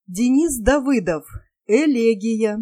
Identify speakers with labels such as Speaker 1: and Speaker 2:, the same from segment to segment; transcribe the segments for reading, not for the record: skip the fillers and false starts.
Speaker 1: Денис Давыдов. Элегия.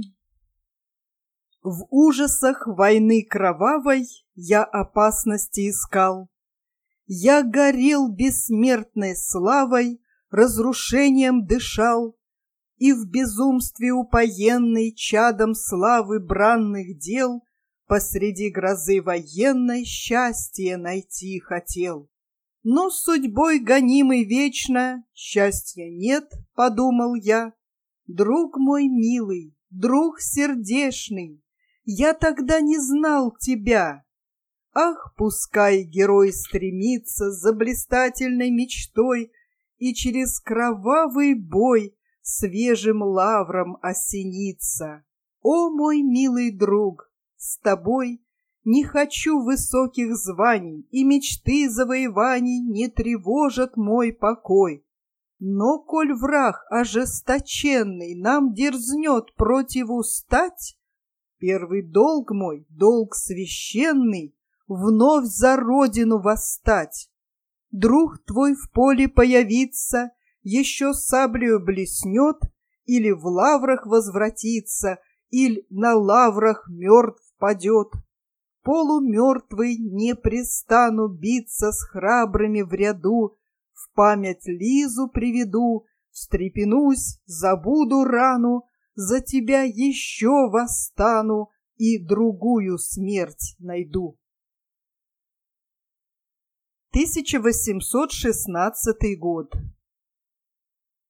Speaker 1: В ужасах войны кровавой я опасности искал. Я горел бессмертной славой, разрушением дышал, и в безумстве упоенный чадом славы бранных дел посреди грозы военной счастье найти хотел. Но судьбой гонимый вечно счастья нет, подумал я. Друг мой милый, друг сердечный, я тогда не знал тебя. Ах, пускай герой стремится за блистательной мечтой и через кровавый бой свежим лавром осенится. О, мой милый друг, с тобой не хочу высоких званий, и мечты завоеваний не тревожат мой покой. Но коль враг ожесточенный нам дерзнет противустать, первый долг мой, долг священный, вновь за родину восстать. Друг твой в поле появится, еще саблею блеснет, или в лаврах возвратится, или на лаврах мертв падет. Полумертвый не престану биться с храбрыми в ряду, в память Лизу приведу, встрепенусь, забуду рану, за тебя еще восстану и другую смерть найду. 1816 год.